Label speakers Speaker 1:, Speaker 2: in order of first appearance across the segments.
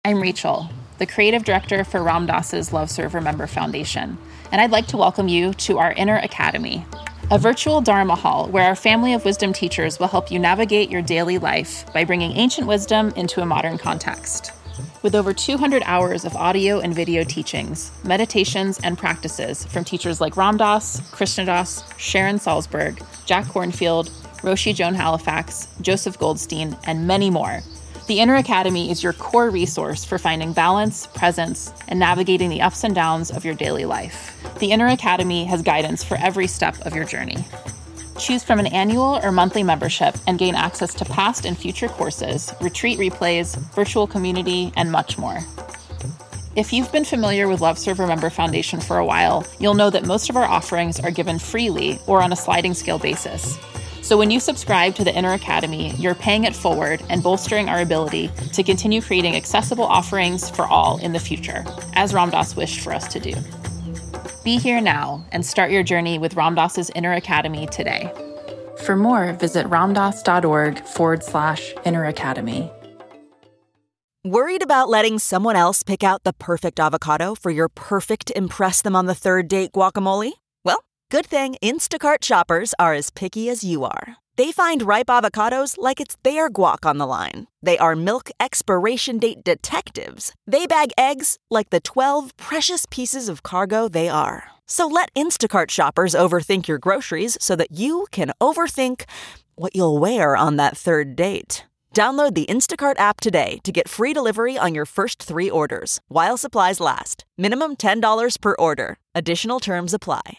Speaker 1: I'm Rachel, the creative director for Ram Dass's Love Serve Remember Foundation, and I'd like to welcome you to our Inner Academy, a virtual Dharma hall where our family of wisdom teachers will help you navigate your daily life by bringing ancient wisdom into a modern context. With over 200 hours of audio and video teachings, meditations, and practices from teachers like Ram Dass, Krishna Das, Sharon Salzberg, Jack Kornfield, Roshi Joan Halifax, Joseph Goldstein, and many more, the Inner Academy is your core resource for finding balance, presence, and navigating the ups and downs of your daily life. The Inner Academy has guidance for every step of your journey. Choose from an annual or monthly membership and gain access to past and future courses, retreat replays, virtual community, and much more. If you've been familiar with Love Serve Remember Foundation for a while, you'll know that most of our offerings are given freely or on a sliding scale basis. So when you subscribe to the Inner Academy, you're paying it forward and bolstering our ability to continue creating accessible offerings for all in the future, as Ram Dass wished for us to do. Be here now and start your journey with Ram Dass's Inner Academy today. For more, visit ramdass.org/Inner Academy.
Speaker 2: Worried about letting someone else pick out the perfect avocado for your perfect impress them on the third date guacamole? Well, good thing Instacart shoppers are as picky as you are. They find ripe avocados like it's their guac on the line. They are milk expiration date detectives. They bag eggs like the 12 precious pieces of cargo they are. So let Instacart shoppers overthink your groceries so that you can overthink what you'll wear on that third date. Download the Instacart app today to get free delivery on your first 3 orders, while supplies last. Minimum $10 per order. Additional terms apply.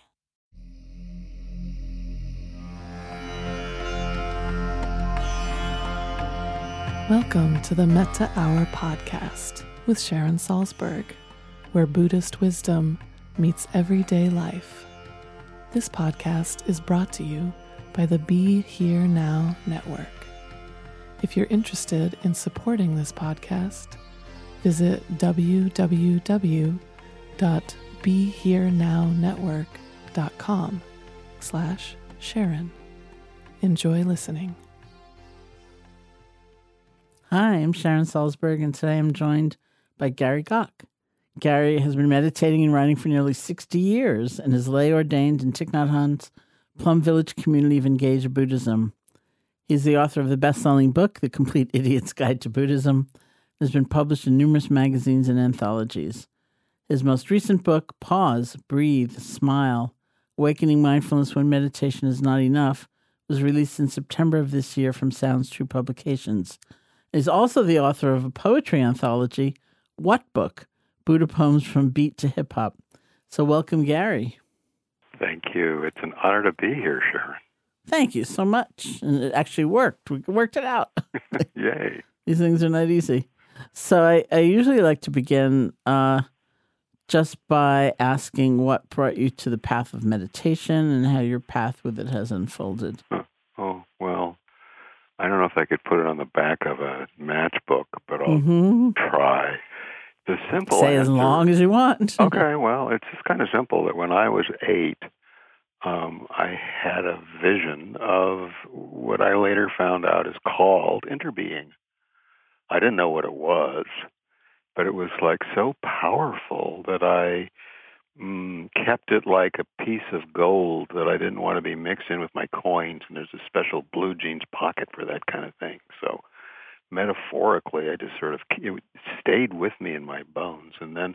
Speaker 3: Welcome to the Metta Hour podcast with Sharon Salzberg, where Buddhist wisdom meets everyday life. This podcast is brought to you by the Be Here Now Network. If you're interested in supporting this podcast, visit www.BeHereNowNetwork.com/Sharon. Enjoy listening.
Speaker 4: Hi, I'm Sharon Salzberg, and today I'm joined by Gary Gok. Gary has been meditating and writing for nearly 60 years and is lay-ordained in Thich Nhat Hanh's Plum Village community of engaged Buddhism. He's the author of the best-selling book, The Complete Idiot's Guide to Buddhism, and has been published in numerous magazines and anthologies. His most recent book, Pause, Breathe, Smile, Awakening Mindfulness When Meditation is Not Enough, was released in September of this year from Sounds True Publications. He's also the author of a poetry anthology, What Book? Buddha Poems from Beat to Hip Hop. So welcome, Gary.
Speaker 5: Thank you. It's an honor to be here, Sharon.
Speaker 4: Thank you so much. And it actually worked. We worked it out.
Speaker 5: Yay.
Speaker 4: These things are not easy. So I usually like to begin just by asking what brought you to the path of meditation and how your path with it has unfolded.
Speaker 5: Oh, well, I don't know if I could put it on the back of a matchbook, but I'll try. The simple
Speaker 4: Say
Speaker 5: answer,
Speaker 4: as long as you want.
Speaker 5: Okay, well, it's just kind of simple that when I was 8, I had a vision of what I later found out is called interbeing. I didn't know what it was, but it was like so powerful that I kept it like a piece of gold that I didn't want to be mixed in with my coins, and there's a special blue jeans pocket for that kind of thing. So metaphorically, I just sort of, it stayed with me in my bones. And then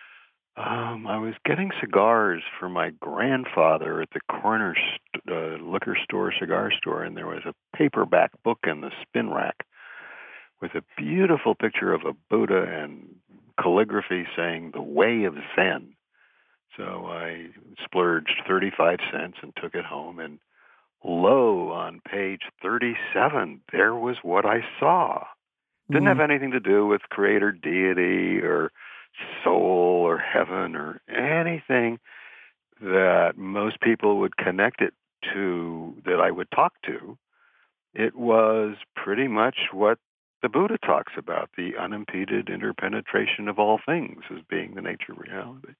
Speaker 5: I was getting cigars for my grandfather at the corner liquor store, cigar store, and there was a paperback book in the spin rack with a beautiful picture of a Buddha and calligraphy saying, "The Way of Zen." So I splurged 35 cents and took it home, and lo, on page 37, there was what I saw. Didn't have anything to do with creator deity or soul or heaven or anything that most people would connect it to that I would talk to. It was pretty much what the Buddha talks about, the unimpeded interpenetration of all things as being the nature of reality.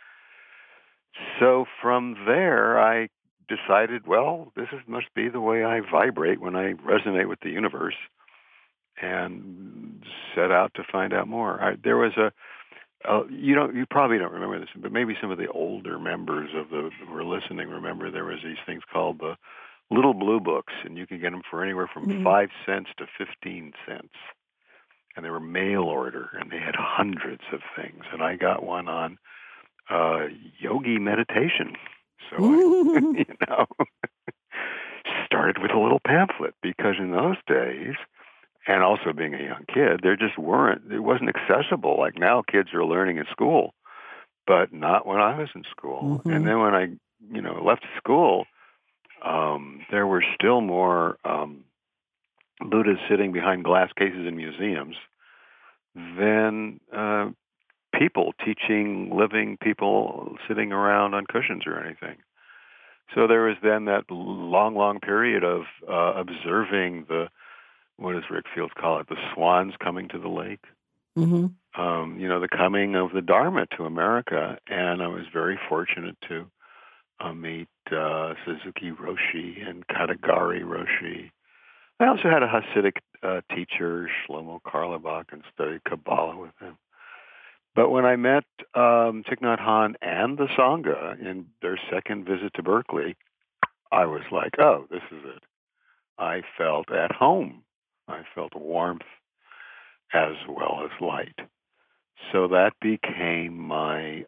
Speaker 5: So from there, I decided, well, must be the way I vibrate when I resonate with the universe. and set out to find out more. There was you probably don't remember this, but maybe some of the older members who were listening remember there was these things called the Little Blue Books, and you could get them for anywhere from 5 cents to 15 cents. And they were mail order, and they had hundreds of things. And I got one on yogi meditation. So I, started with a little pamphlet, because in those days, and also being a young kid, it wasn't accessible. Like now kids are learning in school, but not when I was in school. And then when I, left school, there were still more Buddhas sitting behind glass cases in museums than people teaching living people sitting around on cushions or anything. So there was then that long period of observing what does Rick Fields call it, the swans coming to the lake. The coming of the Dharma to America. And I was very fortunate to meet Suzuki Roshi and Katagari Roshi. I also had a Hasidic teacher, Shlomo Karlebach, and studied Kabbalah with him. But when I met Thich Nhat Hanh and the Sangha in their second visit to Berkeley, I was like, oh, this is it. I felt at home. I felt warmth as well as light. So that became my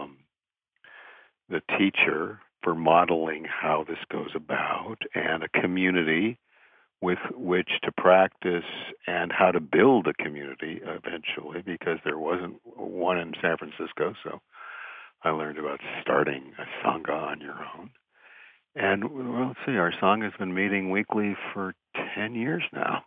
Speaker 5: the teacher for modeling how this goes about, and a community with which to practice and how to build a community eventually, because there wasn't one in San Francisco. So I learned about starting a Sangha on your own. And let's see, our Sangha has been meeting weekly for 10 years now.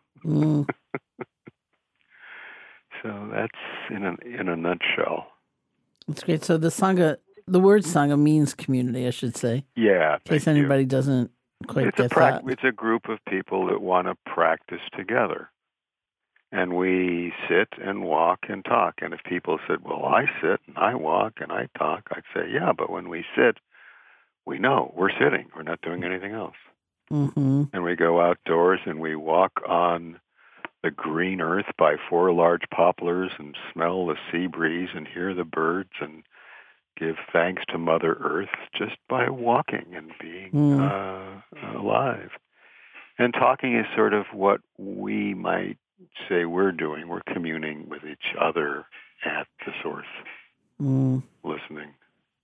Speaker 5: So that's in a nutshell.
Speaker 4: That's great. So the Sangha, the word Sangha means community, I should say.
Speaker 5: Yeah.
Speaker 4: In case anybody doesn't quite get that.
Speaker 5: It's a group of people that want to practice together. And we sit and walk and talk. And if people said, well, I sit and I walk and I talk, I'd say, yeah, but when we sit, we know we're sitting. We're not doing anything else. And we go outdoors and we walk on the green earth by 4 large poplars and smell the sea breeze and hear the birds and give thanks to Mother Earth just by walking and being alive. And talking is sort of what we might say we're doing. We're communing with each other at the source, listening.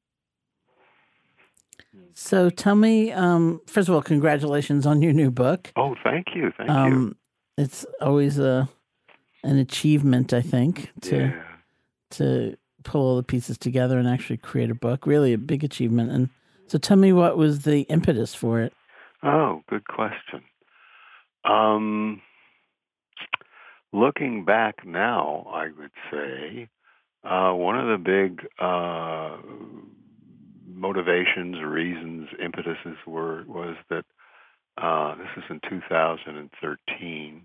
Speaker 4: So tell me, first of all, congratulations on your new book.
Speaker 5: Oh, thank you. Thank you.
Speaker 4: It's always an achievement, I think, to pull all the pieces together and actually create a book. Really a big achievement. And so tell me, what was the impetus for it?
Speaker 5: Oh, good question. Looking back now, I would say one of the big motivations, reasons, impetuses was that this is in 2013.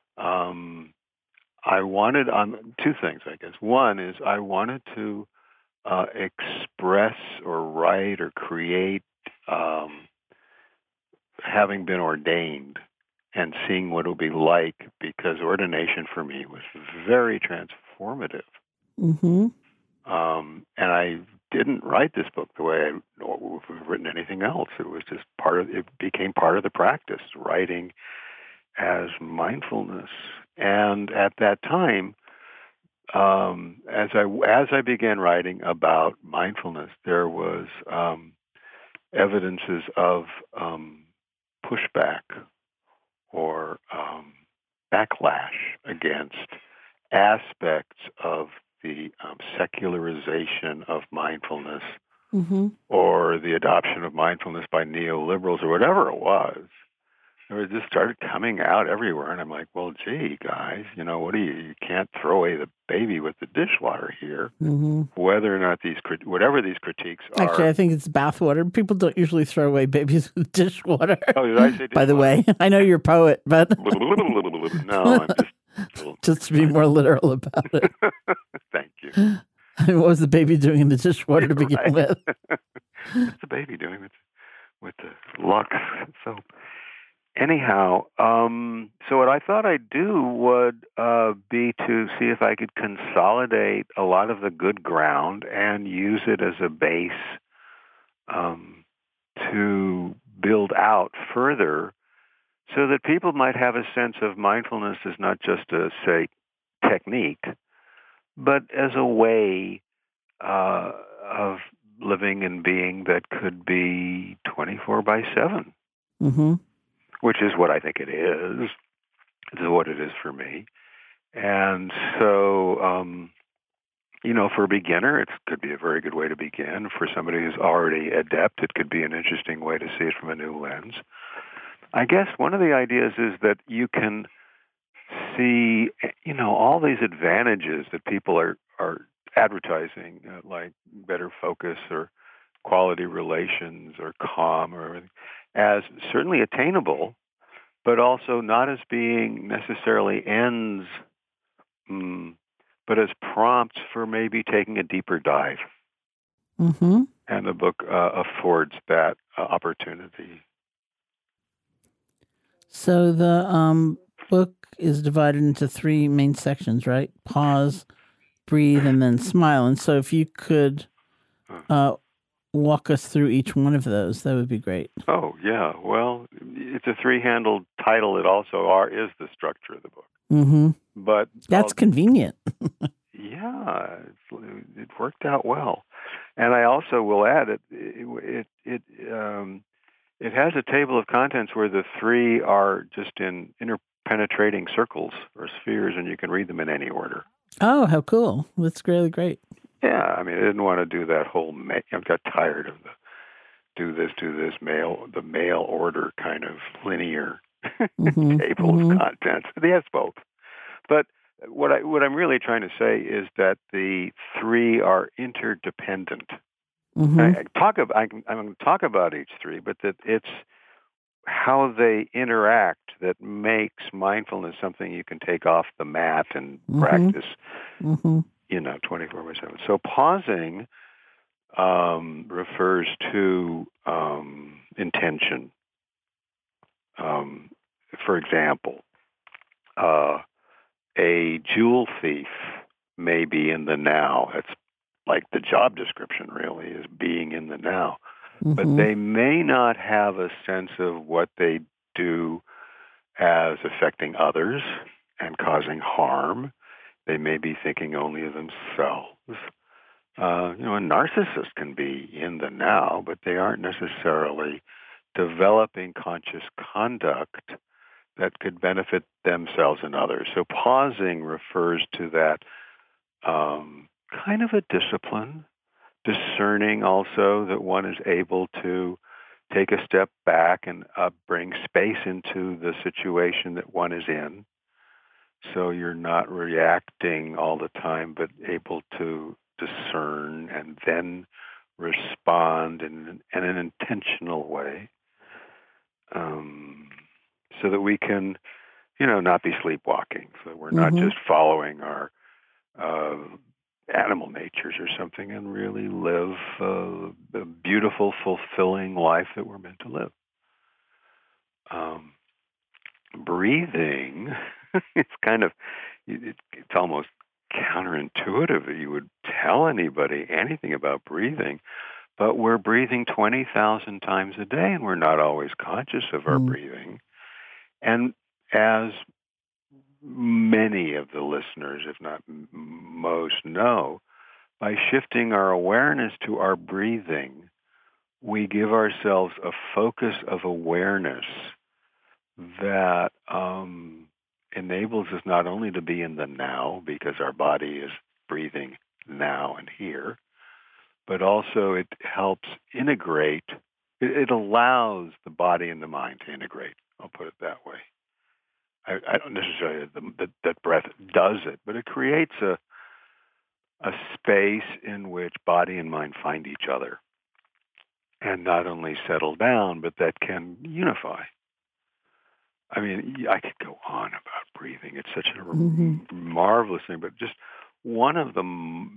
Speaker 5: I wanted two things, I guess. One is I wanted to express or write or create, having been ordained and seeing what it would be like, because ordination for me was very transformative. And I didn't write this book the way I would have written anything else. It was just it became part of the practice, writing as mindfulness. And at that time, as I began writing about mindfulness, there was evidences of pushback or backlash against aspects of the secularization of mindfulness, or the adoption of mindfulness by neoliberals or whatever it was. It just started coming out everywhere, and I'm like, well, gee, guys, you can't throw away the baby with the dishwater here. Whether or not whatever these critiques are.
Speaker 4: Actually, I think it's bathwater. People don't usually throw away babies with dishwater.
Speaker 5: Oh, did I say dishwater?
Speaker 4: By the way, I know you're a poet, but
Speaker 5: no, I'm
Speaker 4: just to be more literal about it.
Speaker 5: Thank you.
Speaker 4: What was the baby doing in the dishwater to begin with?
Speaker 5: What's the baby doing with the Lux soap? Anyhow, So what I thought I'd do would be to see if I could consolidate a lot of the good ground and use it as a base to build out further, so that people might have a sense of mindfulness as not just a, say, technique, but as a way of living and being that could be 24/7,
Speaker 4: Mm-hmm.
Speaker 5: which is what I think it is. This is what it is for me. And so, for a beginner, it could be a very good way to begin. For somebody who's already adept, it could be an interesting way to see it from a new lens. I guess one of the ideas is that you can see, all these advantages that people are advertising, like better focus or quality relations or calm or everything, as certainly attainable, but also not as being necessarily ends, but as prompts for maybe taking a deeper dive.
Speaker 4: Mm-hmm.
Speaker 5: And the book affords that opportunity.
Speaker 4: So the book is divided into 3 main sections, right? Pause, breathe, and then smile. And so if you could walk us through each one of those, that would be great.
Speaker 5: Oh, yeah. Well, it's a 3-handled title. It also is the structure of the book.
Speaker 4: Mm-hmm.
Speaker 5: But
Speaker 4: that's convenient.
Speaker 5: Yeah, it worked out well. And I also will add it has a table of contents where the 3 are just in interpenetrating circles or spheres, and you can read them in any order.
Speaker 4: Oh, how cool! That's really great.
Speaker 5: Yeah, I didn't want to do that whole. I got tired of the do this mail order kind of linear table of contents. They have both, but what I'm really trying to say is that the 3 are interdependent.
Speaker 4: Mm-hmm.
Speaker 5: I'm going to talk about each 3, but that it's how they interact that makes mindfulness something you can take off the mat and practice, 24/7. So pausing refers to intention. For example, a jewel thief may be in the now. It's like the job description really is being in the now. But they may not have a sense of what they do as affecting others and causing harm. They may be thinking only of themselves. A narcissist can be in the now, but they aren't necessarily developing conscious conduct that could benefit themselves and others. So pausing refers to that kind of a discipline, discerning also that one is able to take a step back and bring space into the situation that one is in. So you're not reacting all the time, but able to discern and then respond in an intentional way, so that we can, not be sleepwalking. So we're not just following our animal natures or something, and really live a beautiful, fulfilling life that we're meant to live. Breathing, it's almost counterintuitive that you would tell anybody anything about breathing, but we're breathing 20,000 times a day, and we're not always conscious of our breathing. And as many of the listeners, if not most, know, by shifting our awareness to our breathing, we give ourselves a focus of awareness that enables us not only to be in the now, because our body is breathing now and here, but also it helps integrate. It allows the body and the mind to integrate. I'll put it that way. I don't necessarily that breath does it, but it creates a space in which body and mind find each other, and not only settle down, but that can unify. I could go on about breathing. It's such a marvelous thing, but just one of the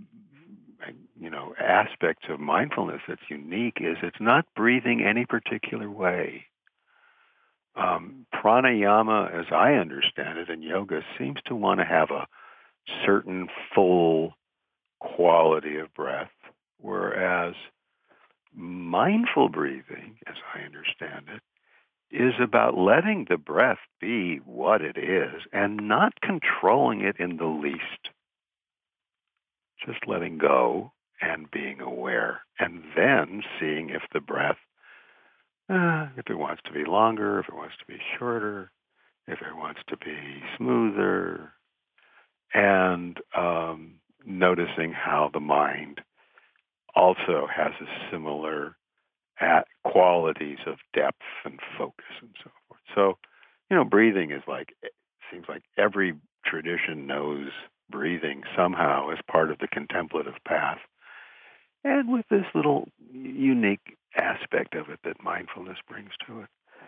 Speaker 5: aspects of mindfulness that's unique is it's not breathing any particular way. Pranayama, as I understand it in yoga, seems to want to have a certain full quality of breath, whereas mindful breathing, as I understand it, is about letting the breath be what it is and not controlling it in the least. Just letting go and being aware, and then seeing if the breath, if it wants to be longer, if it wants to be shorter, if it wants to be smoother, and noticing how the mind also has a similar qualities of depth and focus and so forth. So, breathing is seems like every tradition knows breathing somehow as part of the contemplative path. And with this little unique aspect of it that mindfulness brings to it.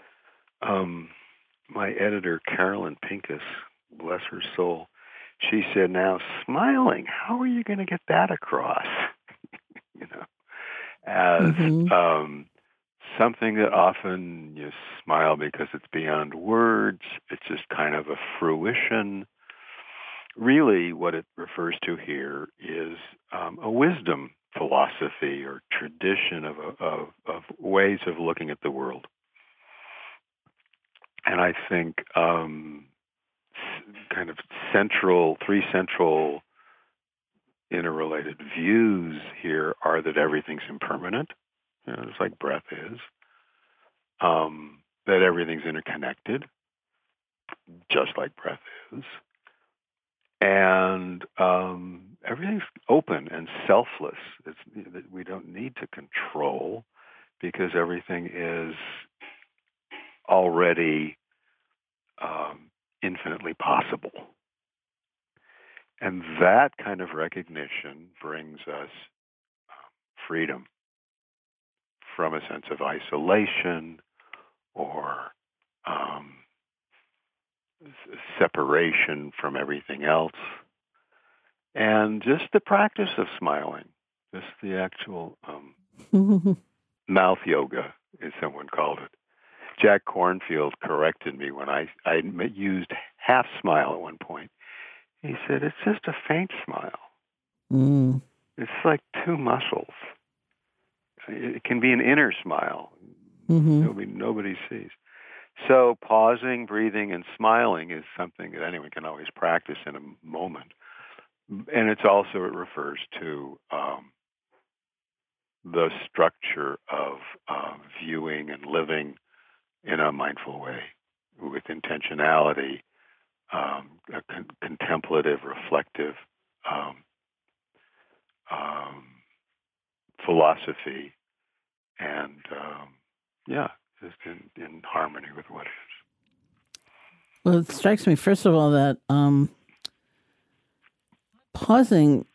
Speaker 5: My editor, Carolyn Pincus, bless her soul, she said, now, smiling, how are you going to get that across? As something that often you smile because it's beyond words. It's just kind of a fruition. Really, what it refers to here is a wisdom philosophy or tradition of ways of looking at the world. And I think kind of three central interrelated views here are that everything's impermanent, just like breath is, that everything's interconnected, just like breath is, and everything's open and selfless. That we don't need to control because everything is already infinitely possible. And that kind of recognition brings us freedom from a sense of isolation or separation from everything else. And just the practice of smiling, just the actual mouth yoga, as someone called it. Jack Kornfield corrected me when I used half smile at one point. He said, it's just a faint smile.
Speaker 4: Mm.
Speaker 5: It's like two muscles. It can be an inner smile. Nobody sees. So pausing, breathing, and smiling is something that anyone can always practice in a moment. And it refers to the structure of viewing and living in a mindful way with intentionality, a contemplative, reflective philosophy, and just in harmony with what is.
Speaker 4: Well, it strikes me, first of all, that pausing,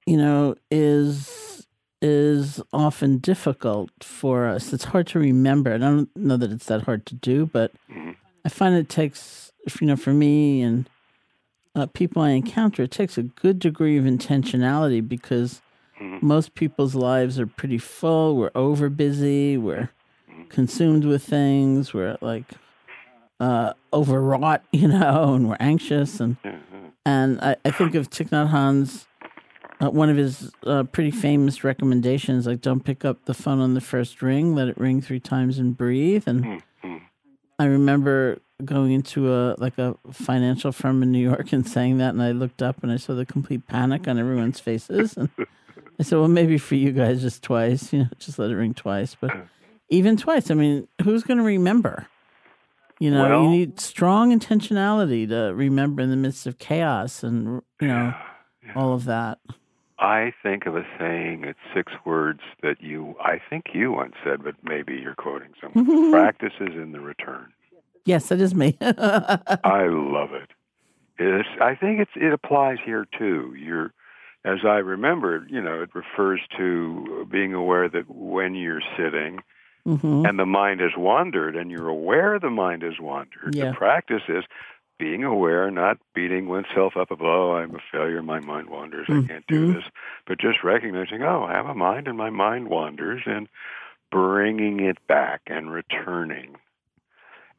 Speaker 4: is often difficult for us. It's hard to remember. And I don't know that it's that hard to do, but I find it takes, for me and people I encounter, it takes a good degree of intentionality because most people's lives are pretty full. We're over busy. We're consumed with things. We're overwrought, and we're anxious. And I think of Thich Nhat Hanh's, one of his pretty famous recommendations, like don't pick up the phone on the first ring, let it ring 3 times and breathe. And I remember going into a financial firm in New York and saying that, and I looked up and I saw the complete panic on everyone's faces. And I said, well, maybe for you guys just twice, just let it ring twice. But even twice, I mean, who's going to remember? You need strong intentionality to remember in the midst of chaos and, all of that.
Speaker 5: I think of a saying, it's 6 words that I think you once said, but maybe you're quoting someone. Practice is in the return.
Speaker 4: Yes, that is me.
Speaker 5: I love it. I think it applies here too. As I remembered, it refers to being aware that when you're sitting and the mind has wandered and you're aware the mind has wandered, the practice is being aware, not beating oneself up of, I'm a failure, my mind wanders, I can't do this, but just recognizing, I have a mind and my mind wanders, and bringing it back and returning.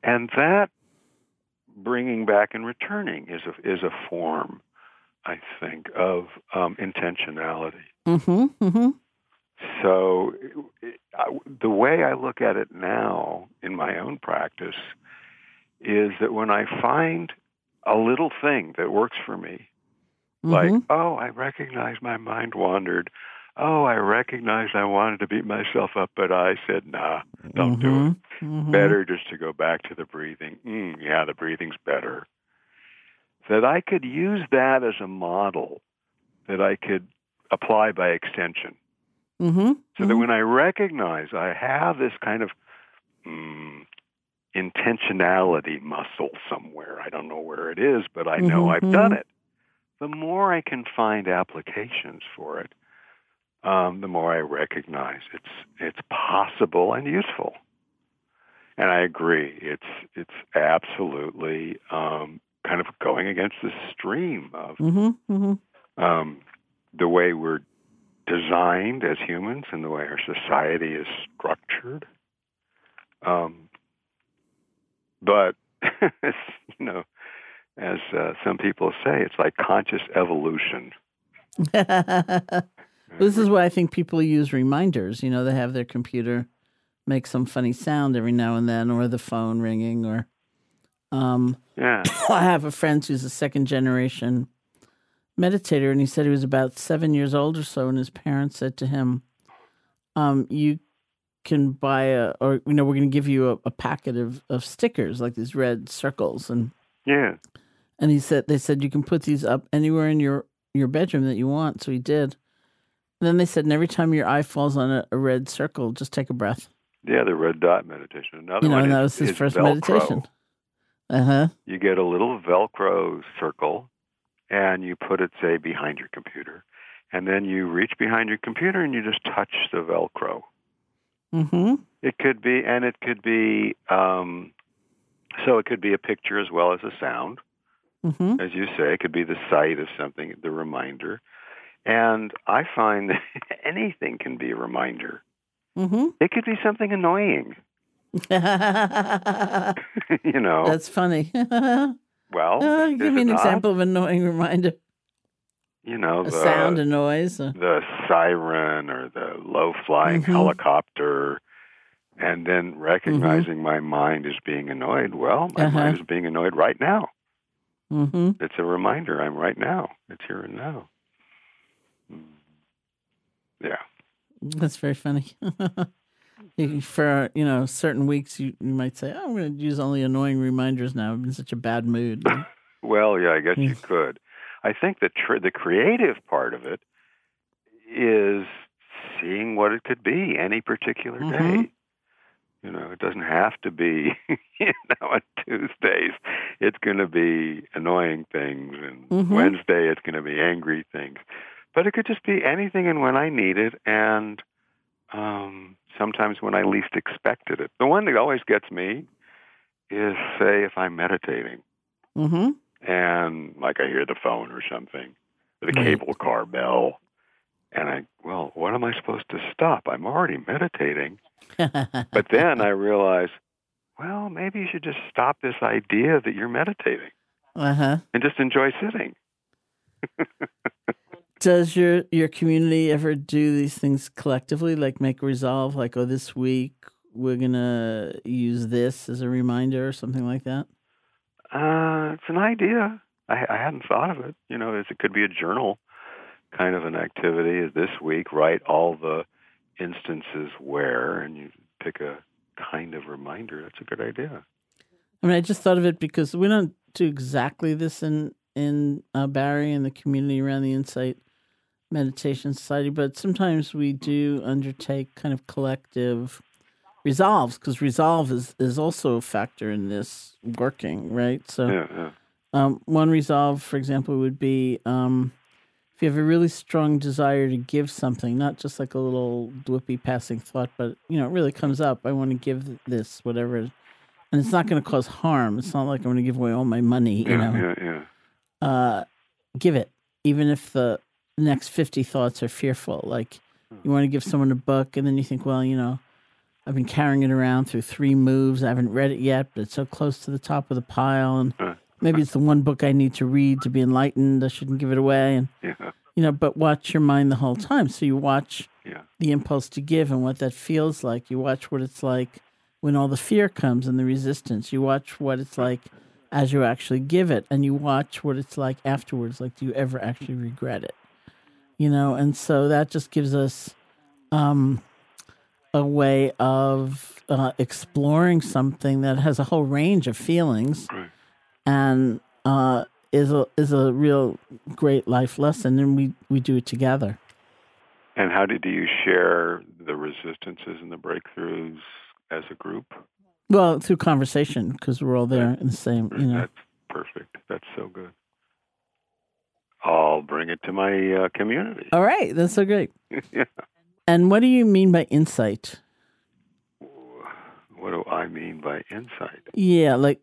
Speaker 5: And that bringing back and returning is a form, I think, of intentionality.
Speaker 4: Mm-hmm. Mm-hmm.
Speaker 5: So the way I look at it now in my own practice is that when I find a little thing that works for me, like, oh, I recognize my mind wandered. Oh, I recognized I wanted to beat myself up, but I said, nah, don't do it.
Speaker 4: Mm-hmm.
Speaker 5: Better just to go back to the breathing. Yeah, the breathing's better. That I could use that as a model that I could apply by extension.
Speaker 4: Mm-hmm.
Speaker 5: So that when I recognize I have this kind of intentionality muscle somewhere, I don't know where it is, but I know I've done it. The more I can find applications for it, the more I recognize it's possible and useful. And I agree, it's absolutely kind of going against the stream of the way we're designed as humans and the way our society is structured. But as some people say, it's like conscious evolution.
Speaker 4: This is why I think people use reminders. They have their computer make some funny sound every now and then, or the phone ringing, or I have a friend who's a second generation meditator, and he said he was about 7 years old or so, and his parents said to him, you can buy we're going to give you a packet of stickers, like these red circles. And they said you can put these up anywhere in your bedroom that you want. So he did. And then they said, and every time your eye falls on a red circle, just take a breath.
Speaker 5: Yeah, the red dot meditation. Another one
Speaker 4: that was his first
Speaker 5: Velcro.
Speaker 4: meditation. Uh-huh.
Speaker 5: You get a little Velcro circle, and you put it, say, behind your computer. And then you reach behind your computer, and you just touch the Velcro.
Speaker 4: Mm-hmm.
Speaker 5: It could be, so it could be a picture as well as a sound.
Speaker 4: Mm-hmm.
Speaker 5: As you say, it could be the sight of something, the reminder. And I find that anything can be a reminder.
Speaker 4: Mm-hmm.
Speaker 5: It could be something annoying.
Speaker 4: That's funny.
Speaker 5: Well,
Speaker 4: give me an example of an annoying reminder. A sound, a noise.
Speaker 5: The siren or the low-flying helicopter, and then recognizing my mind is being annoyed. Well, my mind is being annoyed right now.
Speaker 4: Mm-hmm.
Speaker 5: It's a reminder. I'm right now. It's here and now. Yeah.
Speaker 4: That's very funny. For, certain weeks, you might say, I'm going to use only annoying reminders now. I'm in such a bad mood.
Speaker 5: Well, yeah, I guess you could. I think the creative part of it is seeing what it could be any particular day. It doesn't have to be, on Tuesdays it's going to be annoying things, and Wednesday it's going to be angry things. But it could just be anything and when I need it, and sometimes when I least expected it. The one that always gets me is, say, if I'm meditating.
Speaker 4: Mm-hmm.
Speaker 5: And like I hear the phone or something, or the cable car bell, and what am I supposed to stop? I'm already meditating. But then I realize, well, maybe you should just stop this idea that you're meditating and just enjoy sitting.
Speaker 4: Does your community ever do these things collectively, like make a resolve, like, this week we're going to use this as a reminder or something like that?
Speaker 5: It's an idea. I hadn't thought of it. It could be a journal kind of an activity. This week, write all the instances where, and you pick a kind of reminder. That's a good idea.
Speaker 4: I just thought of it because we don't do exactly this in Barre and the community around the Insight Meditation Society, but sometimes we do undertake kind of collective resolves, because resolve is also a factor in this working, right? So one resolve, for example, would be if you have a really strong desire to give something, not just like a little dwippy passing thought, but, it really comes up, I want to give this, whatever, and it's not going to cause harm. It's not like I'm going to give away all my money, give it, even if the next 50 thoughts are fearful. Like, you want to give someone a book, and then you think, well, I've been carrying it around through 3 moves. I haven't read it yet, but it's so close to the top of the pile. And maybe it's the one book I need to read to be enlightened. I shouldn't give it away. And, but watch your mind the whole time. So you watch the impulse to give and what that feels like. You watch what it's like when all the fear comes and the resistance. You watch what it's like as you actually give it. And you watch what it's like afterwards. Like, do you ever actually regret it? And so that just gives us a way of exploring something that has a whole range of feelings, and is a real great life lesson, and we do it together.
Speaker 5: And how do you share the resistances and the breakthroughs as a group?
Speaker 4: Well, through conversation, because we're all there in the same.
Speaker 5: That's perfect. That's so good. I'll bring it to my community.
Speaker 4: All right, that's so great. And what do you mean by insight?
Speaker 5: What do I mean by insight?
Speaker 4: Yeah, like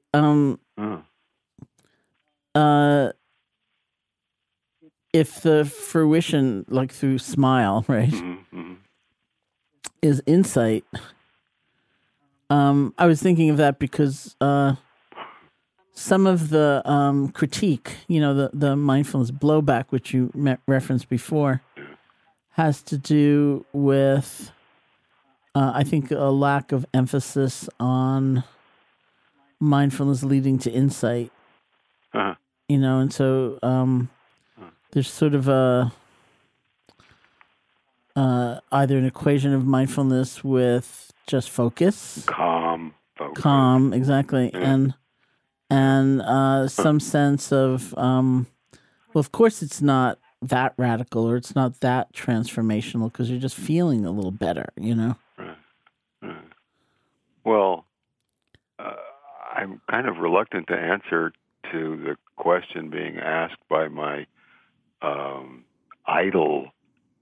Speaker 4: if the fruition, like through smile, right, is insight. I was thinking of that because some of the critique, the mindfulness blowback, which you referenced before, has to do with, I think, a lack of emphasis on mindfulness leading to insight. And so there's sort of either an equation of mindfulness with just focus. Calm, exactly. Yeah. And some sense of, well, of course it's not that radical or it's not that transformational because you're just feeling a little better,
Speaker 5: Right. Well, I'm kind of reluctant to answer to the question being asked by my idol,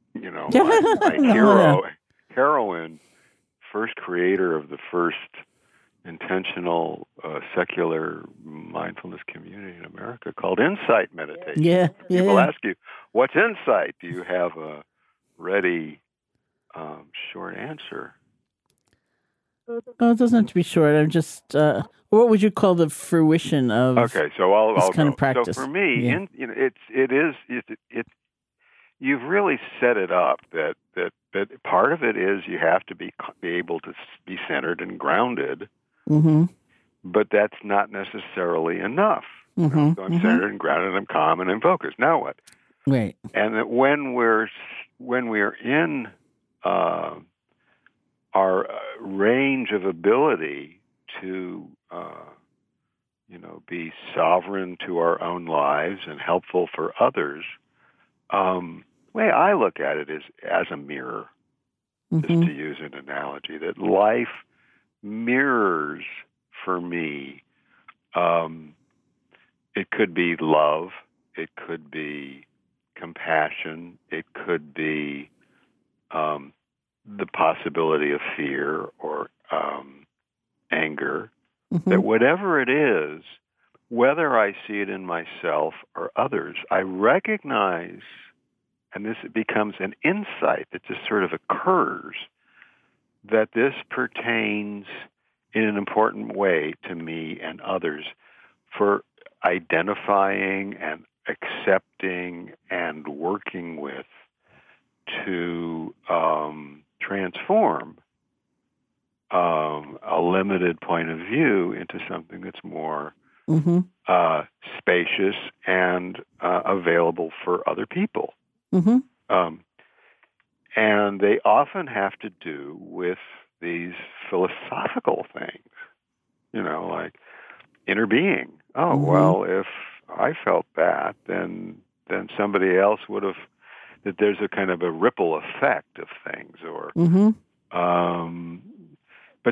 Speaker 5: my heroine, first creator of the first intentional secular mindfulness community in America called Insight Meditation. People ask you, what's insight? Do you have a ready short answer?
Speaker 4: Oh, it doesn't have to be short. I'm just, what would you call the fruition of
Speaker 5: I'll
Speaker 4: kind of practice?
Speaker 5: So for me, you've really set it up that part of it is you have to be able to be centered and grounded.
Speaker 4: Mm-hmm.
Speaker 5: But that's not necessarily enough. So I'm centered and grounded, and I'm calm, and I'm focused. Now what?
Speaker 4: Right.
Speaker 5: And that when we're in our range of ability to be sovereign to our own lives and helpful for others, the way I look at it is as a mirror, just to use an analogy, that life mirrors for me. It could be love, it could be compassion, it could be the possibility of fear or anger. That whatever it is, whether I see it in myself or others, I recognize, and this becomes an insight that just sort of occurs, that this pertains in an important way to me and others for identifying and accepting and working with to transform a limited point of view into something that's more spacious and available for other people. And they often have to do with these philosophical things, like inner being. Oh, well, if I felt that, then somebody else would have, that there's a kind of a ripple effect of things, or, but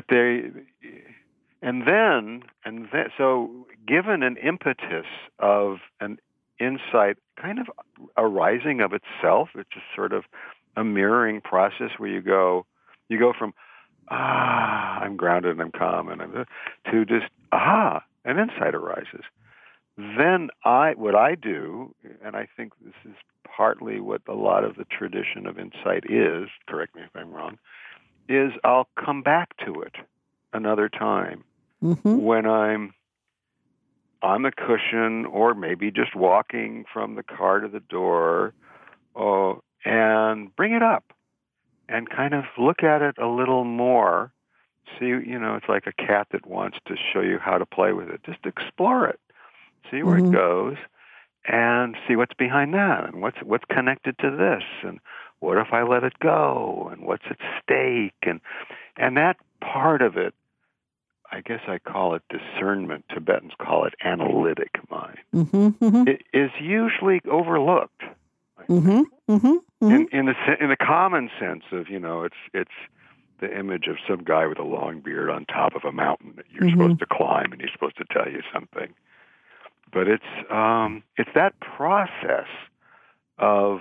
Speaker 5: so given an impetus of an insight kind of arising of itself, it's just sort of a mirroring process where you go from, I'm grounded and I'm calm and to just, an insight arises. Then what I do, and I think this is partly what a lot of the tradition of insight is, correct me if I'm wrong, is I'll come back to it another time
Speaker 4: Mm-hmm.
Speaker 5: when I'm on the cushion or maybe just walking from the car to the door, and bring it up and kind of look at it a little more. See, it's like a cat that wants to show you how to play with it. Just explore it. See where it goes and see what's behind that and what's connected to this and what if I let it go and what's at stake and that part of it, I guess I call it discernment. Tibetans call it analytic mind.
Speaker 4: Mm-hmm.
Speaker 5: It is usually overlooked.
Speaker 4: Mm-hmm. Mm-hmm.
Speaker 5: In the common sense of it's the image of some guy with a long beard on top of a mountain that you're supposed to climb and he's supposed to tell you something. But it's that process of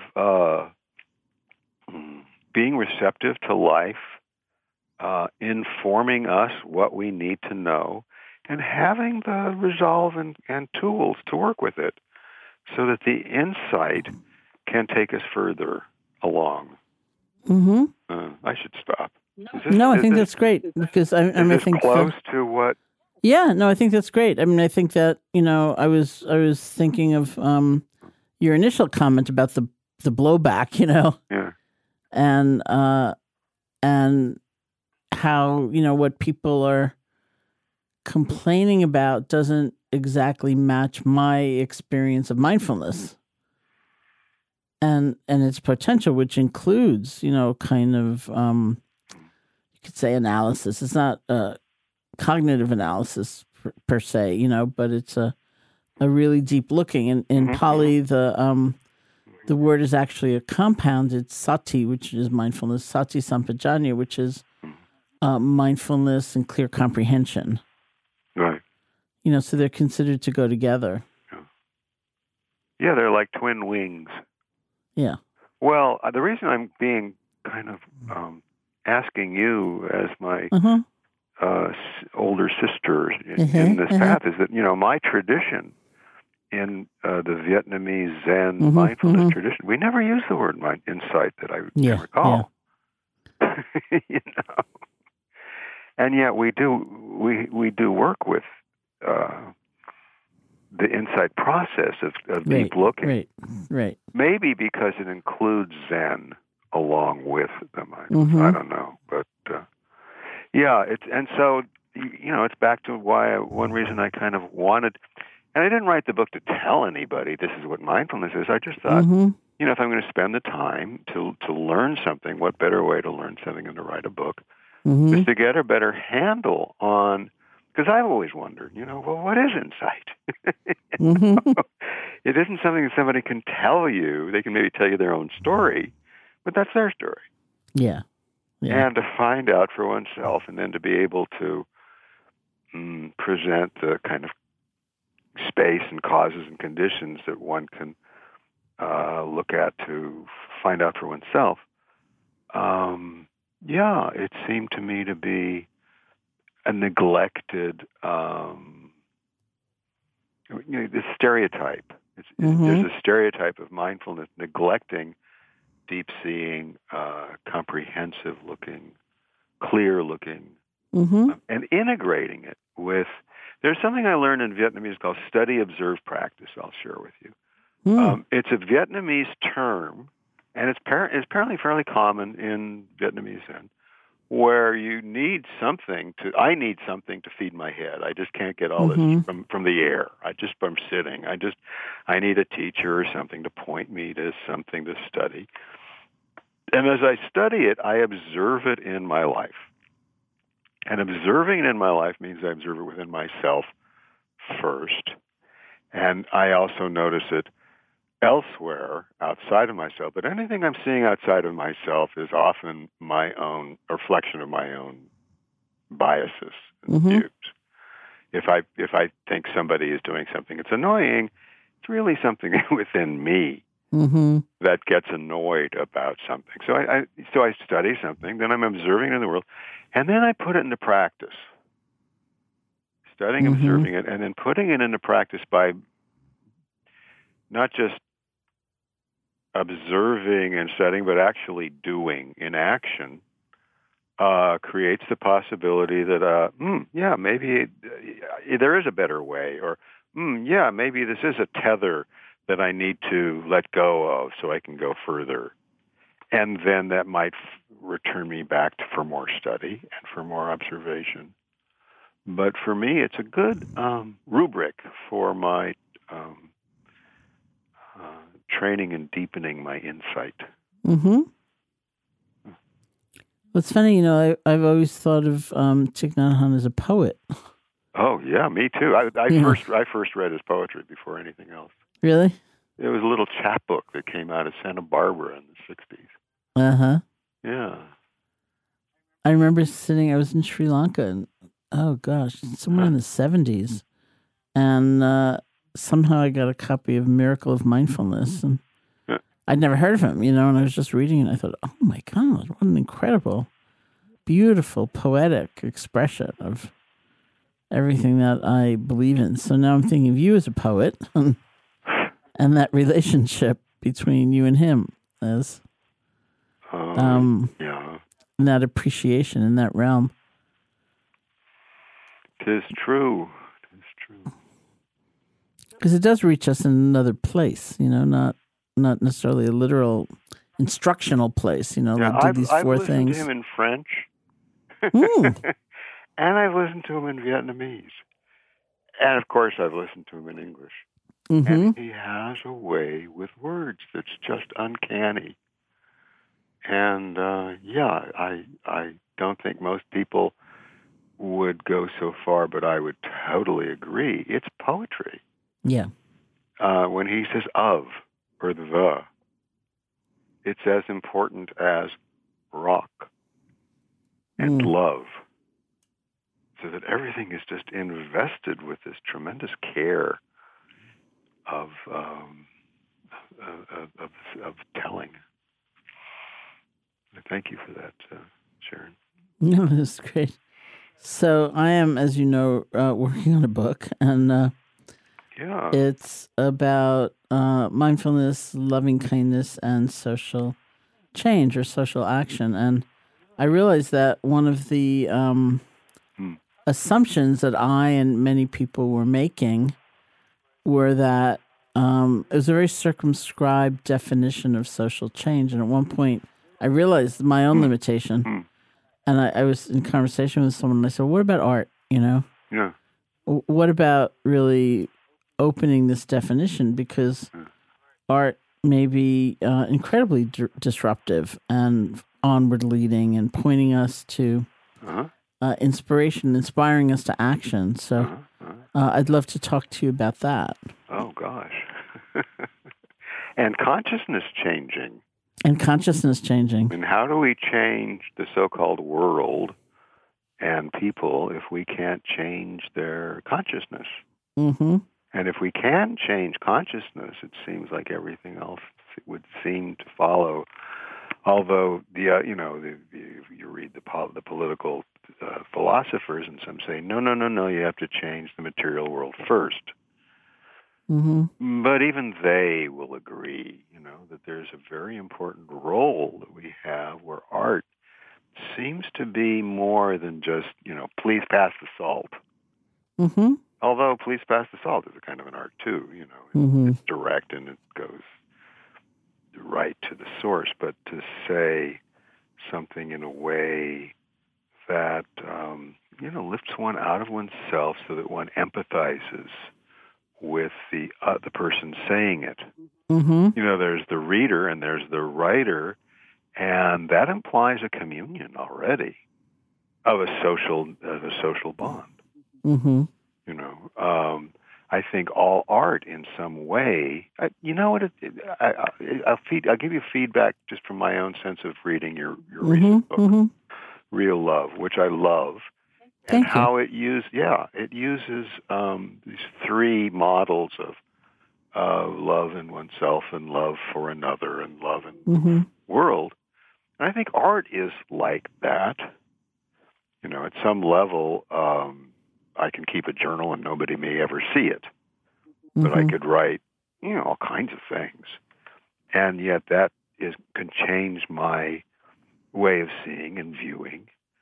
Speaker 5: being receptive to life, informing us what we need to know, and having the resolve and tools to work with it so that the insight can take us further along.
Speaker 4: Mm-hmm.
Speaker 5: I should stop.
Speaker 4: I think that's great because I think
Speaker 5: close to what.
Speaker 4: Yeah, no, I think that's great. I mean, I think that I was thinking of your initial comment about the blowback,
Speaker 5: Yeah.
Speaker 4: and how what people are complaining about doesn't exactly match my experience of mindfulness and its potential, which includes kind of you could say analysis. It's not cognitive analysis per se, but it's a really deep looking. In Pali, the word is actually a compounded sati, which is mindfulness, sati sampajanya, which is mindfulness and clear comprehension.
Speaker 5: Right.
Speaker 4: So they're considered to go together.
Speaker 5: Yeah, they're like twin wings.
Speaker 4: Yeah.
Speaker 5: Well, the reason I'm being kind of asking you as my older sister in this path is that, my tradition in the Vietnamese Zen mindfulness tradition, we never use the word insight that I can recall. Yeah. And yet we do work with the insight process of deep looking.
Speaker 4: Right.
Speaker 5: Maybe because it includes Zen along with the mindfulness. I don't know, but it's back to one reason I kind of wanted, and I didn't write the book to tell anybody this is what mindfulness is. I just thought, if I'm going to spend the time to learn something, what better way to learn something than to write a book? Is to get a better handle on, because I've always wondered, what is insight? It isn't something that somebody can tell you. They can maybe tell you their own story, but that's their story.
Speaker 4: Yeah.
Speaker 5: And to find out for oneself and then to be able to present the kind of space and causes and conditions that one can look at to find out for oneself. It seemed to me to be a neglected, the stereotype. There's a stereotype of mindfulness neglecting deep-seeing, comprehensive-looking, clear-looking, and integrating it with. There's something I learned in Vietnamese called study, observe, practice. I'll share with you. It's a Vietnamese term, and it's apparently fairly common in Vietnamese Zen, where you need something I need something to feed my head. I just can't get all this from the air. I'm sitting. I need a teacher or something to point me to something to study. And as I study it, I observe it in my life. And observing it in my life means I observe it within myself first. And I also notice it elsewhere outside of myself. But anything I'm seeing outside of myself is often my own reflection of my own biases and views. If I think somebody is doing something that's annoying, it's really something within me that gets annoyed about something. So I study something, then I'm observing it in the world, and then I put it into practice. Studying, observing it, and then putting it into practice by not just observing and studying, but actually doing in action creates the possibility that, maybe there is a better way, or, maybe this is a tether that I need to let go of so I can go further. And then that might return me back for more study and for more observation. But for me, it's a good rubric for my training and deepening my insight.
Speaker 4: Mm-hmm. What's funny, I've always thought of Thich Nhat Hanh as a poet.
Speaker 5: Oh yeah, me too. I first read his poetry before anything else.
Speaker 4: Really?
Speaker 5: It was a little chapbook that came out of Santa Barbara in the 60s.
Speaker 4: Uh-huh.
Speaker 5: Yeah.
Speaker 4: I remember I was in Sri Lanka, and somewhere in the 70s, and somehow I got a copy of Miracle of Mindfulness, and I'd never heard of him, and I was just reading it, and I thought, oh my God, what an incredible, beautiful, poetic expression of everything that I believe in. So now I'm thinking of you as a poet, and that relationship between you and him as that appreciation in that realm.
Speaker 5: 'Tis true.
Speaker 4: Because it does reach us in another place, not necessarily a literal instructional place, do these four things.
Speaker 5: I've listened to him in French, and I've listened to him in Vietnamese. And of course, I've listened to him in English.
Speaker 4: Mm-hmm.
Speaker 5: And he has a way with words that's just uncanny. And I don't think most people would go so far, but I would totally agree. It's poetry.
Speaker 4: Yeah.
Speaker 5: When he says of or the, it's as important as rock and love. So that everything is just invested with this tremendous care of telling. Thank you for that, Sharon.
Speaker 4: No, that's great. So I am, as you know, working on a book, and it's about mindfulness, loving kindness, and social change or social action. And I realized that one of the assumptions that I and many people were making were that it was a very circumscribed definition of social change. And at one point, I realized my own limitation. And I was in conversation with someone, and I said, what about art, Yeah. What about really opening this definition? Because art may be incredibly disruptive and onward leading and pointing us to inspiration, inspiring us to action. So I'd love to talk to you about that.
Speaker 5: Oh, gosh. And consciousness changing.
Speaker 4: And consciousness changing.
Speaker 5: And how do we change the so-called world and people if we can't change their consciousness?
Speaker 4: Mm-hmm.
Speaker 5: And if we can change consciousness, it seems like everything else would seem to follow. Although you read the political philosophers, and some say, no, you have to change the material world first.
Speaker 4: Mm-hmm.
Speaker 5: But even they will agree, that there's a very important role that we have where art seems to be more than just, please pass the salt.
Speaker 4: Mm-hmm.
Speaker 5: Although please pass the salt is a kind of an art too, It's direct and it goes right to the source. But to say something in a way that, lifts one out of oneself so that one empathizes with the person saying it.
Speaker 4: Mm-hmm.
Speaker 5: There's the reader and there's the writer, and that implies a communion already of a social bond.
Speaker 4: Mm-hmm.
Speaker 5: I think all art in some way. I'll give you feedback just from my own sense of reading your recent book, Real Love, which I love. And how it uses these three models of love in oneself and love for another and love in the world. And I think art is like that. At some level, I can keep a journal and nobody may ever see it. But I could write, all kinds of things. And yet that can change my way of seeing and viewing.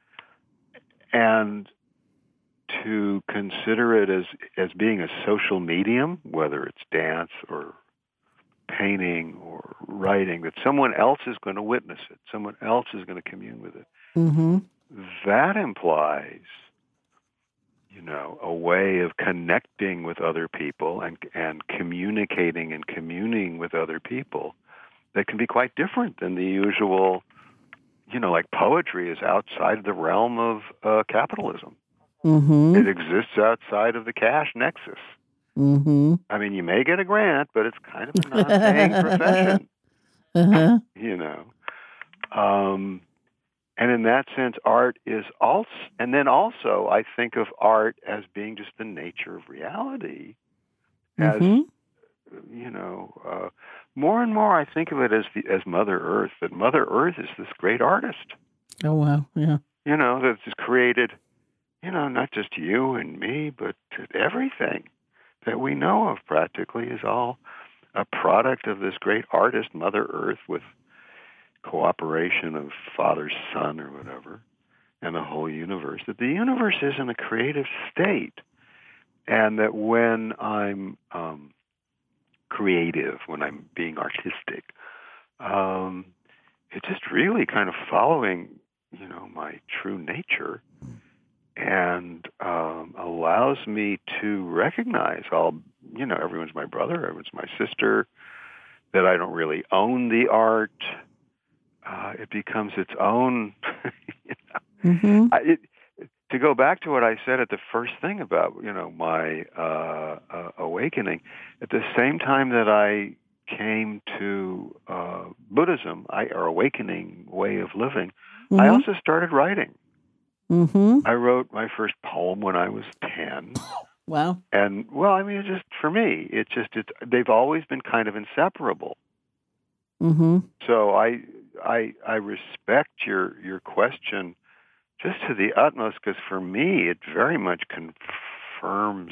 Speaker 5: And to consider it as being a social medium, whether it's dance or painting or writing, that someone else is going to witness it, someone else is going to commune with it.
Speaker 4: Mm-hmm.
Speaker 5: That implies, a way of connecting with other people and communicating and communing with other people that can be quite different than the usual, like poetry is outside the realm of capitalism.
Speaker 4: Mm-hmm.
Speaker 5: It exists outside of the cash nexus.
Speaker 4: Mm-hmm.
Speaker 5: I mean, you may get a grant, but it's kind of a non-paying profession.
Speaker 4: Uh-huh.
Speaker 5: And in that sense, art is also, and then also I think of art as being just the nature of reality. As, more and more I think of it as Mother Earth, that Mother Earth is this great artist.
Speaker 4: Oh, wow, yeah.
Speaker 5: That's just created, not just you and me, but everything that we know of practically is all a product of this great artist, Mother Earth, with cooperation of Father, Son, or whatever, and the whole universe. That the universe is in a creative state, and that when I'm creative, when I'm being artistic, it's just really kind of following, my true nature, and allows me to recognize everyone's my brother, everyone's my sister, that I don't really own the art. It becomes its own. To go back to what I said at the first thing about my awakening, at the same time that I came to Buddhism, or awakening way of living, I also started writing. I wrote my first poem when I was 10.
Speaker 4: Wow.
Speaker 5: And it's just, for me, they've always been kind of inseparable. So I respect your question just to the utmost, because for me it very much confirms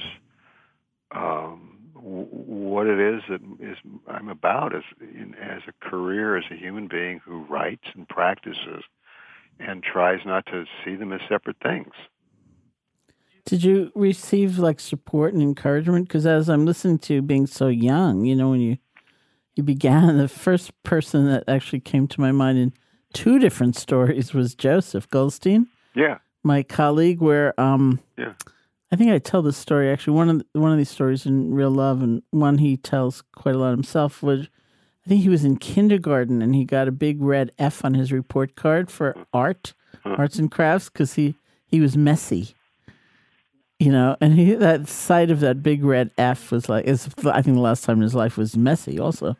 Speaker 5: what it is that I'm about as a career, as a human being who writes and practices and tries not to see them as separate things.
Speaker 4: Did you receive support and encouragement? Because as I'm listening to you being so young, when you began, the first person that actually came to my mind in two different stories was Joseph Goldstein.
Speaker 5: Yeah.
Speaker 4: My colleague, where I think I tell this story, actually, one of these stories in Real Love, and one he tells quite a lot himself, was I think he was in kindergarten and he got a big red F on his report card for arts and crafts, because he was messy. And that sight of that big red F was I think the last time in his life was messy also.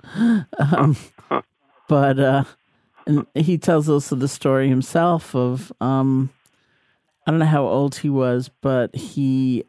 Speaker 4: But and he tells also the story himself of, I don't know how old he was, but he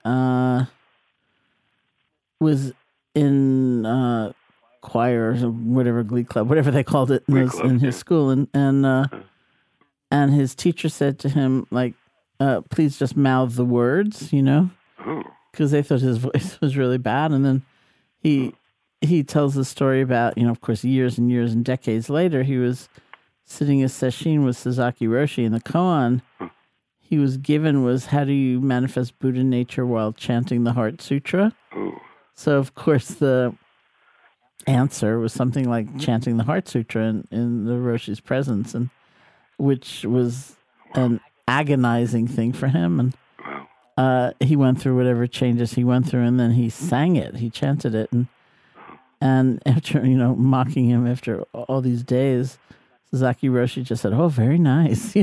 Speaker 4: was in choir or whatever, glee club, whatever they called it in his school. And his teacher said to him, please just mouth the words, because they thought his voice was really bad. And then he tells the story about, of course, years and years and decades later, he was sitting in sesshin with Sasaki Roshi, and the koan he was given was, how do you manifest Buddha nature while chanting the Heart Sutra? So, of course, the answer was something like chanting the Heart Sutra in the Roshi's presence, and which was an agonizing thing for him. And he went through whatever changes he went through, and then he sang it. He chanted it, and after mocking him after all these days, Sasaki Roshi just said, "Oh, very nice,"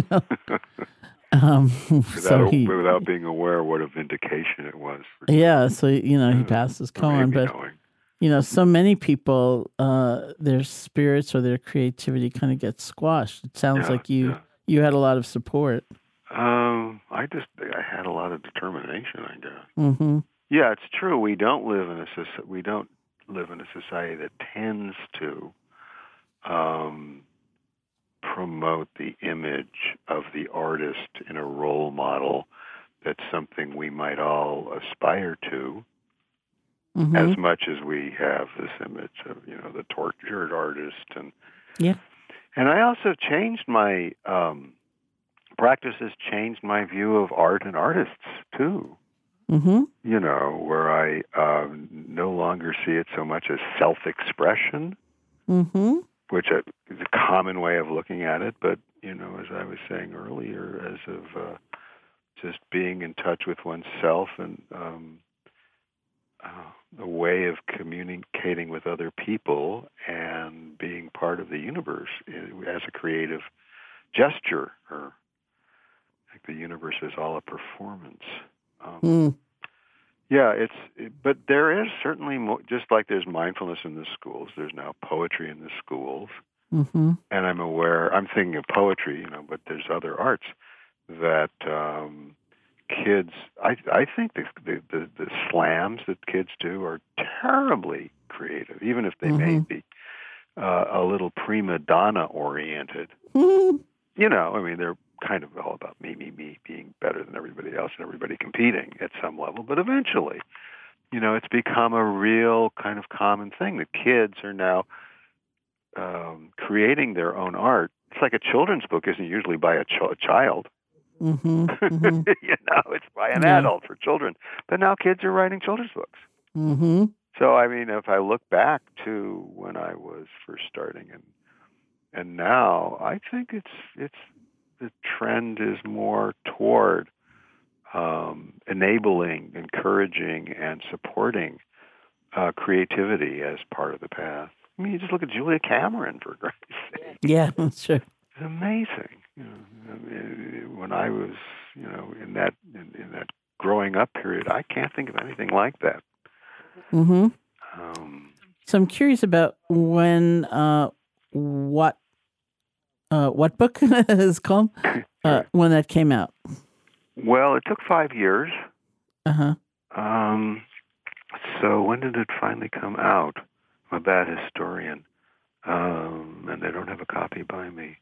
Speaker 5: without being aware what a vindication it was.
Speaker 4: So he passed his koan, but so many people, their spirits or their creativity kind of gets squashed. It sounds like you had a lot of support.
Speaker 5: I had a lot of determination, I guess. Yeah, it's true. We don't live in a society that tends to promote the image of the artist in a role model. That's something we might all aspire to, as much as we have this image of the tortured artist. And I also changed my practice has changed my view of art and artists, too.
Speaker 4: Mm-hmm.
Speaker 5: You know, where I no longer see it so much as self-expression,
Speaker 4: Mm-hmm.
Speaker 5: which is a common way of looking at it, but, you know, as I was saying earlier, as of just being in touch with oneself and a way of communicating with other people and being part of the universe as a creative gesture, or like the universe is all a performance. Yeah, but there is certainly more, just like there's mindfulness in the schools, there's now poetry in the schools.
Speaker 4: Mm-hmm.
Speaker 5: And I'm thinking of poetry, you know, but there's other arts that kids, I think the slams that kids do are terribly creative, even if they may be a little prima donna oriented.
Speaker 4: Mm-hmm.
Speaker 5: You know, I mean, they're kind of all about me, being better than everybody else and everybody competing at some level. But eventually, you know, it's become a real kind of common thing that kids are now creating their own art. It's like a children's book isn't usually by a child.
Speaker 4: Mm-hmm. Mm-hmm.
Speaker 5: You know, it's by an adult for children. But now kids are writing children's books.
Speaker 4: Mm-hmm.
Speaker 5: So, I mean, if I look back to when I was first starting and now, I think it's the trend is more toward enabling, encouraging, and supporting creativity as part of the path. I mean, you just look at Julia Cameron, for Christ's sake.
Speaker 4: Yeah, that's true.
Speaker 5: It's amazing. You know, I mean, when I was, you know, in that growing up period, I can't think of anything like that.
Speaker 4: Mm-hmm. So I'm curious about when what book is called when that came out.
Speaker 5: Well, it took 5 years.
Speaker 4: Uh-huh.
Speaker 5: So when did it finally come out? I'm a bad historian, and I don't have a copy by me.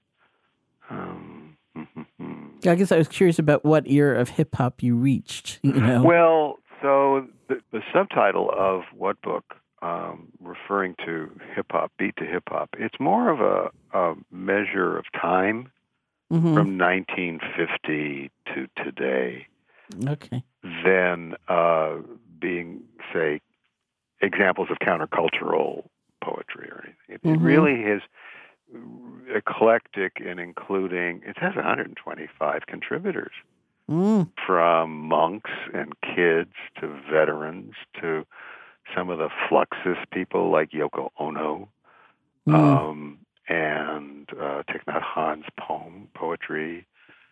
Speaker 4: I guess I was curious about what era of hip hop you reached. You know.
Speaker 5: Well, so the subtitle of what book, referring to hip hop, beat to hip hop, it's more of a measure of time from 1950 to today.
Speaker 4: Okay.
Speaker 5: Than being, say, examples of countercultural poetry or anything. It really is eclectic in including, it has 125 contributors, from monks and kids to veterans to some of the Fluxus people like Yoko Ono, and Thich Nhat Hanh's poetry.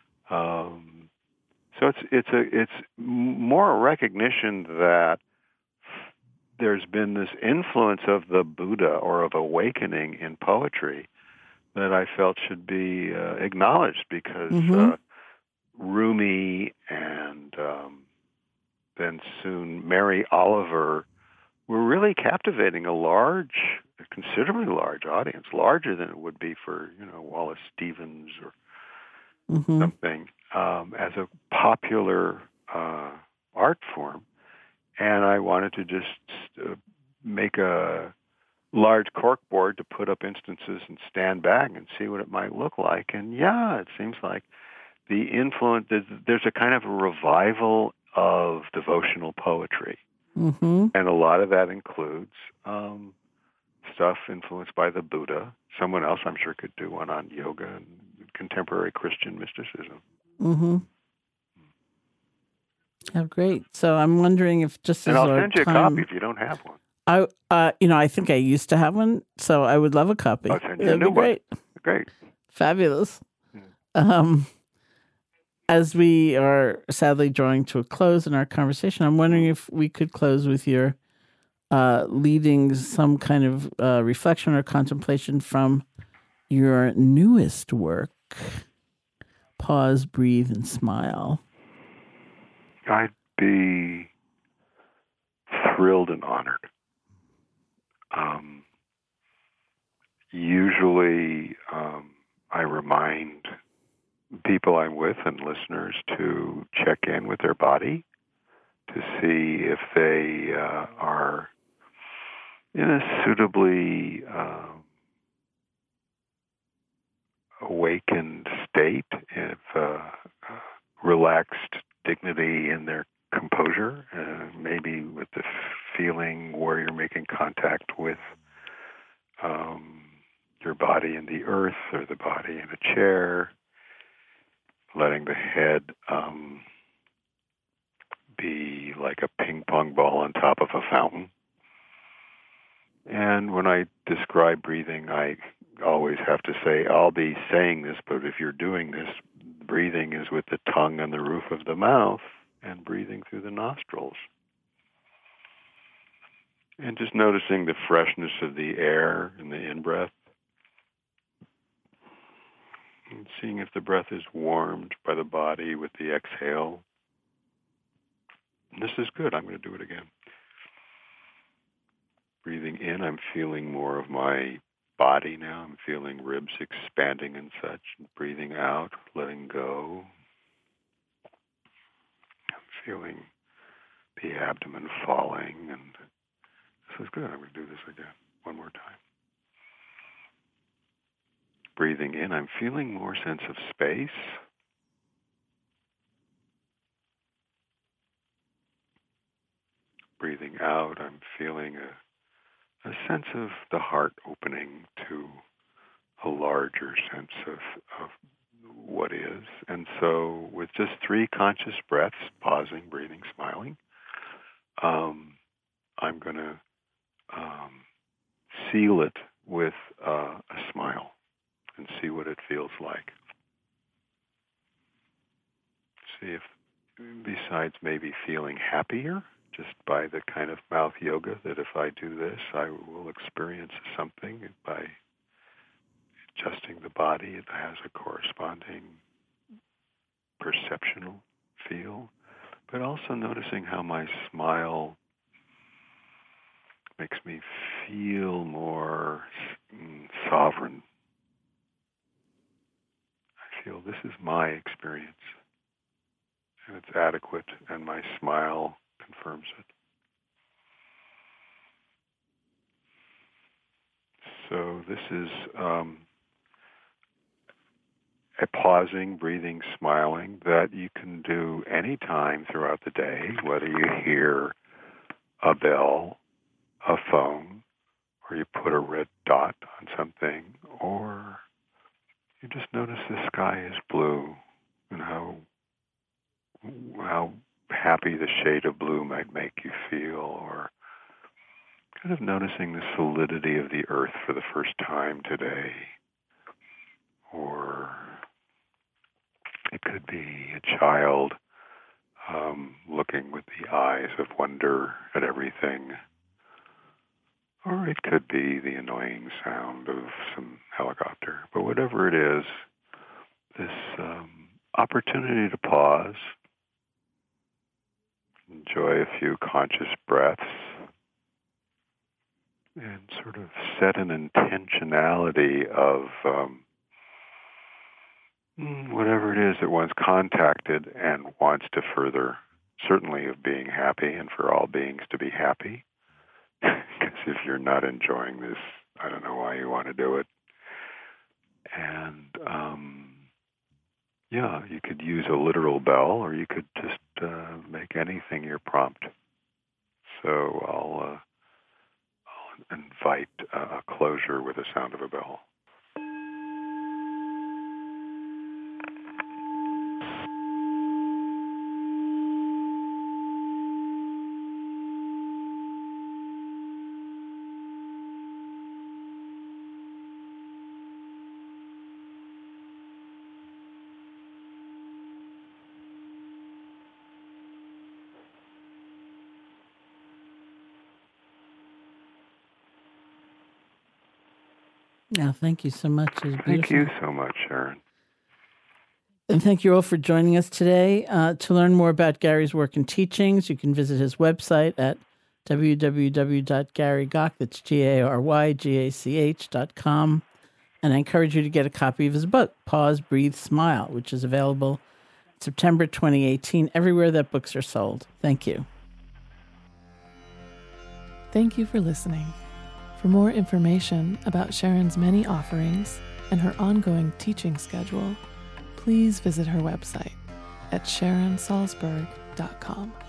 Speaker 5: So it's more a recognition that there's been this influence of the Buddha or of awakening in poetry that I felt should be acknowledged, because Rumi and then soon Mary Oliver were really captivating a considerably large audience, larger than it would be for, you know, Wallace Stevens or something, as a popular art form. And I wanted to just make a large corkboard to put up instances and stand back and see what it might look like. And yeah, it seems like the influence, there's a kind of a revival of devotional poetry. And a lot of that includes stuff influenced by the Buddha. Someone else, I'm sure, could do one on yoga and contemporary Christian mysticism.
Speaker 4: Oh, great. So I'm wondering if just
Speaker 5: and
Speaker 4: as
Speaker 5: I'll send you a copy if you don't have one.
Speaker 4: I think I used to have one, so I would love a copy.
Speaker 5: I'll send you a new one. Great.
Speaker 4: Fabulous. As we are sadly drawing to a close in our conversation, I'm wondering if we could close with your leading some kind of reflection or contemplation from your newest work, Pause, Breathe, and Smile.
Speaker 5: I'd be thrilled and honored. Usually, I remind people I'm with and listeners to check in with their body to see if they are in a suitably awakened state, if relaxed dignity in their composure, maybe with the feeling where you're making contact with your body in the earth or the body in a chair, letting the head be like a ping pong ball on top of a fountain. And when I describe breathing, I always have to say, I'll be saying this, but if you're doing this, breathing is with the tongue on the roof of the mouth and breathing through the nostrils. And just noticing the freshness of the air in the in-breath. And seeing if the breath is warmed by the body with the exhale. And this is good. I'm going to do it again. Breathing in, I'm feeling more of my body now. I'm feeling ribs expanding and such. Breathing out, letting go. I'm feeling the abdomen falling. And this is good. I'm going to do this again one more time. Breathing in, I'm feeling more sense of space. Breathing out, I'm feeling a sense of the heart opening to a larger sense of what is. And so with just 3 conscious breaths, pausing, breathing, smiling, I'm going to seal it with a smile and see what it feels like. See if, besides maybe feeling happier, just by the kind of mouth yoga, that if I do this, I will experience something. By adjusting the body, it has a corresponding perceptual feel. But also noticing how my smile makes me feel more sovereign. I feel this is my experience, and it's adequate, and my smile confirms it. So this is a pausing, breathing, smiling that you can do any time throughout the day, whether you hear a bell, a phone, or you put a red dot on something, or you just notice the sky is blue and how happy the shade of blue might make you feel, or kind of noticing the solidity of the earth for the first time today. Or it could be a child looking with the eyes of wonder at everything. Or it could be the annoying sound of some helicopter. But whatever it is, this opportunity to pause, enjoy a few conscious breaths, and sort of set an intentionality of whatever it is that one's contacted and wants to further, certainly of being happy and for all beings to be happy. Because if you're not enjoying this, I don't know why you want to do it. And you could use a literal bell, or you could just make anything your prompt. So I'll invite a closure with the sound of a bell.
Speaker 4: Yeah, thank you so much.
Speaker 5: Thank you so much, Sharon.
Speaker 4: And thank you all for joining us today. To learn more about Gary's work and teachings, you can visit his website at www.garygach, that's GaryGach.com. And I encourage you to get a copy of his book, Pause, Breathe, Smile, which is available September 2018, everywhere that books are sold. Thank you.
Speaker 3: Thank you for listening. For more information about Sharon's many offerings and her ongoing teaching schedule, please visit her website, at SharonSalzberg.com.